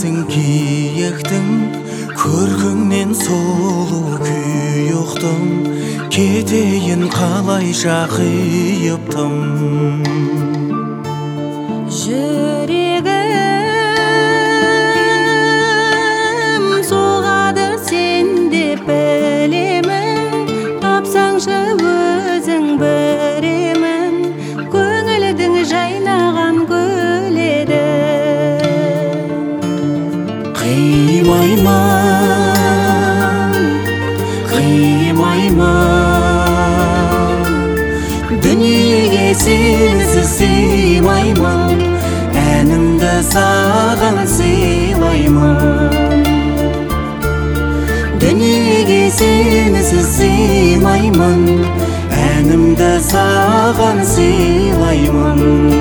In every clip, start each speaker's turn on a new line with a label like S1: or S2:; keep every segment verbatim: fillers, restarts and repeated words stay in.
S1: сенсің киектің, көркіңнен сұлу күй ұқтым, кетейін қалайша қиыптым.
S2: Жүрегім соғады сен деп білемін, тапсаңшы өзің біремін, көңілдің жайнаған гүл еді.
S1: Қимаймын, қимаймын, дүниеге сенсіз сыймаймын, әнімді саған сыйлаймын. Дүниеге сенсіз сыймаймын, әнімді саған сыйлаймын.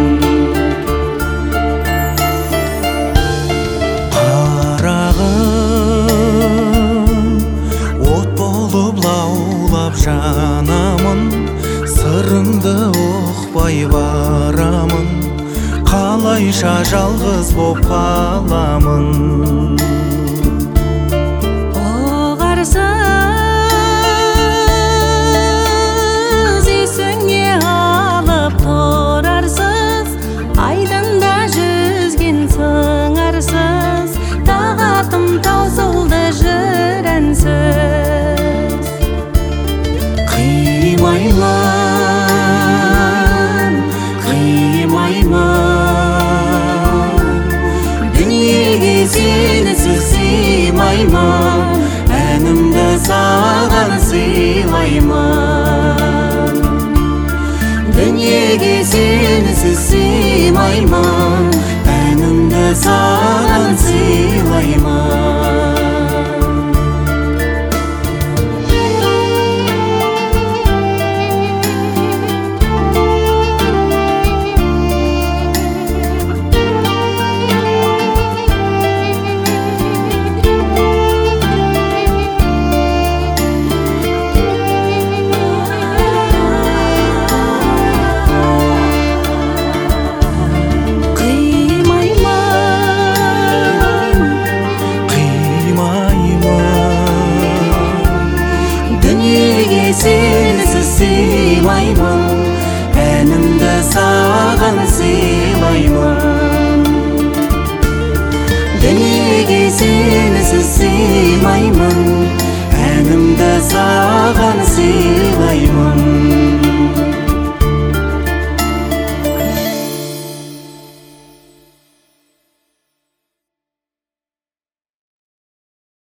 S1: Жанамын, сырыңды ұқпай барамын, қалайша жалғыз боп қаламын.
S2: Оғарсыз есіңе алып тұрарсыз, айдында жүзген сыңарсыз, тағатым таусылды жырансыз.
S1: Қимаймын, қимаймын, дүниеге сенсіз сыймаймын, әнімді саған сыйлаймын. Дүниеге сенсіз сыймаймын, әнімді саған сыйлаймын. Сенсіз сыймаймын, әнімді саған сыйлаймын. Дүниеге сенсіз сыймаймын, әнімді саған сыйлаймын.